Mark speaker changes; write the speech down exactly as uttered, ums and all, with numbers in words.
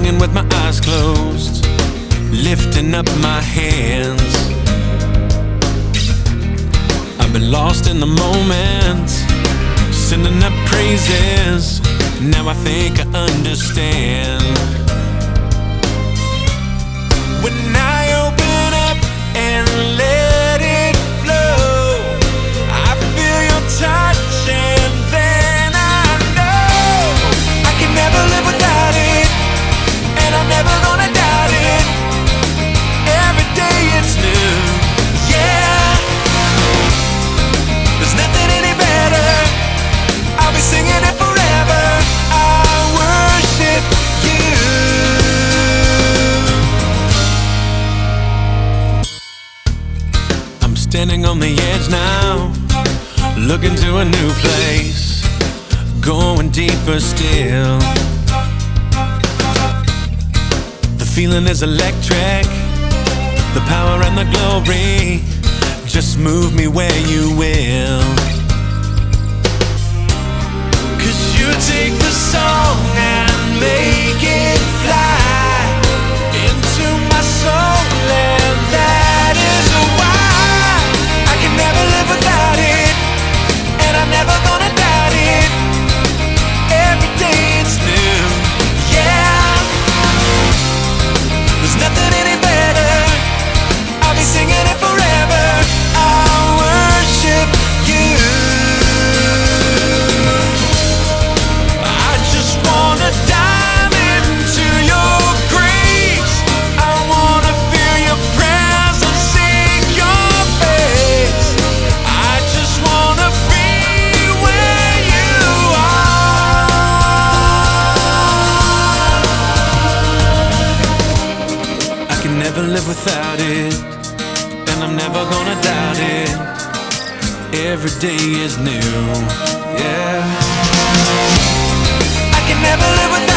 Speaker 1: singing with my eyes closed, lifting up my hands. I've been lost in the moment, sending up praises. Now I think I understand. When I open up and let it flow, I feel your touch, and then I know I can never live without it, and I'm never gonna doubt it. Every day it's new, yeah. There's nothing any better. I'll be singing it forever. I worship you. I'm standing on the edge now, looking to a new place, going deeper still. The feeling is electric, the power and the glory. Just move me where you will. Cause you take the song and make it fly into my soul, and that is why I can never live without it, and I'm never gonna doubt it. Every day it's new, yeah. There's nothing any better. I'll be singing it forever. I worship you. I just wanna dive into your grace. I wanna feel your presence, seek your face. I just wanna be where you are. I can never live without it, and I'm never gonna doubt it. Every day is new, yeah. I can never live without